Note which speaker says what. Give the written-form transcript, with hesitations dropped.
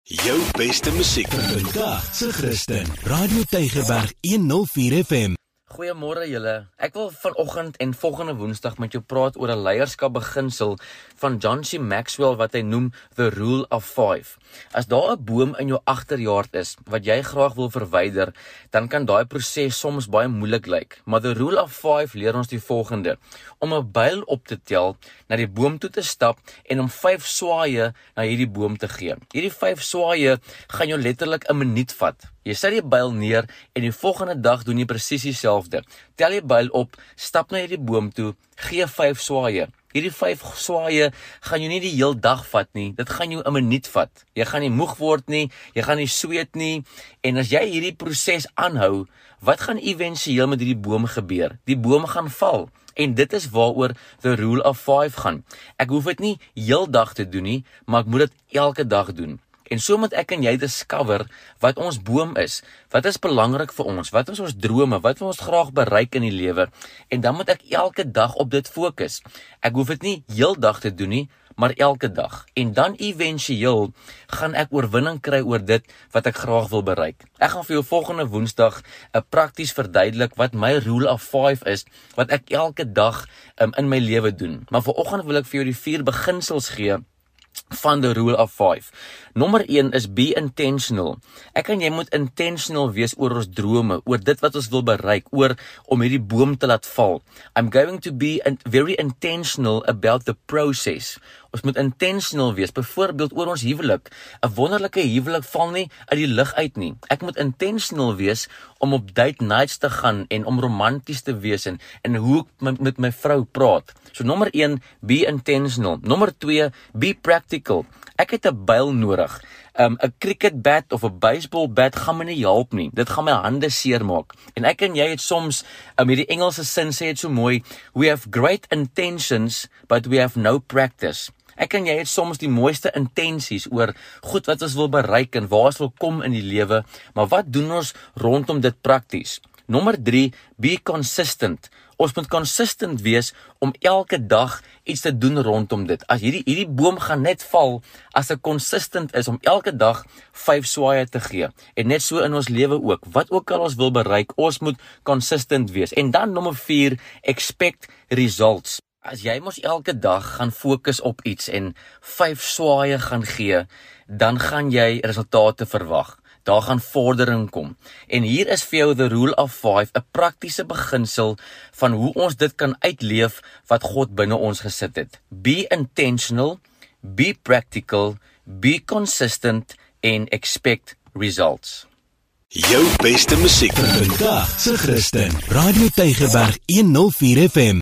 Speaker 1: Jou beste musiek vandag se Christen. Radio Tygerberg 104 FM.
Speaker 2: Goeiemôre julle. Ek wil vanoggend en volgende Woensdag met jou praat oor 'n leierskapbeginsel van John C. Maxwell wat hy noem The Rule of 5. As daar 'n boom in jou agterjaard is wat jy graag wil verwyder, dan kan daai proses soms baie moeilik lyk. Maar The Rule of 5 leer ons die volgende: om 'n byl op te tel, na die boom toe te stap en om 5 swaaye na hierdie boom te gee. Hierdie 5 swaaye gaan jou letterlik 'n minuut vat. Jy sit die byl neer en die volgende dag doen jy presies dieselfde. Tel die byl op, stap na hierdie boom toe, gee 5 swaaye. Hierdie 5 swaaye gaan jou nie die heel dag vat nie, dit gaan jou 'n minuut vat. Jy gaan nie moeg word nie, jy gaan nie sweet nie, en as jy hierdie proses aanhou, wat gaan éventueel met hierdie boom gebeur? Die boom gaan val. En dit is waaroor The Rule of 5 gaan. Ek hoef dit nie heeldag te doen nie, maar ek moet dit elke dag doen. En so moet ek en jy discover wat ons boom is, wat is belangrik vir ons, wat is ons drome, wat wil ons graag bereik in die lewe, en dan moet ek elke dag op dit fokus. Ek hoef dit nie heeldag te doen nie, maar elke dag. En dan éventueel gaan ek oorwinning kry oor dit wat ek graag wil bereik. Ek gaan vir jou volgende Woensdag 'n prakties verduidelik wat my Rule of 5 is, wat ek elke dag in my lewe doen. Maar vanoggend wil ek vir jou die 4 beginsels gee van the Rule of 5. Nommer 1 is be intentional. Ek en jy moet intentional wees oor ons drome, oor dit wat ons wil bereik, oor om hierdie boom te laat val. I'm going to be very intentional about the process. Ons moet intentional wees, byvoorbeeld oor ons huwelik. 'n Wonderlike huwelik val nie uit die lug uit nie. Ek moet intentional wees om op date nights te gaan en om romanties te wees en hoe ek met my vrou praat. So nommer 1, be intentional. Nommer 2, be practical. Ek het 'n byl nodig. 'n cricket bat of 'n baseball bat gaan my nie help nie. Dit gaan my hande seermaak. En ek en jy het soms, hierdie Engelse sin sê dit so mooi, we have great intentions, but we have no practice. Ek en jy het soms die mooiste intensies oor goed wat ons wil bereik en waar ons wil kom in die lewe, maar wat doen ons rondom dit prakties? Nommer 3, be consistent. Ons moet consistent wees om elke dag iets te doen rondom dit. As hierdie boom gaan net val as ek consistent is om elke dag 5 swaaye te gee. En net so in ons lewe ook. Wat ook al ons wil bereik, ons moet consistent wees. En dan nommer 4, expect results. As jy mos elke dag gaan fokus op iets en 5 swaaye gaan gee, dan gaan jy resultate verwag. Daar gaan vordering kom. En hier is vir jou the Rule of 5, 'n praktiese beginsel van hoe ons dit kan uitleef wat God binne ons gesit het. Be intentional, be practical, be consistent en expect results.
Speaker 1: Jou beste musiek vandag se Christen. Radio Tygerberg 104 FM.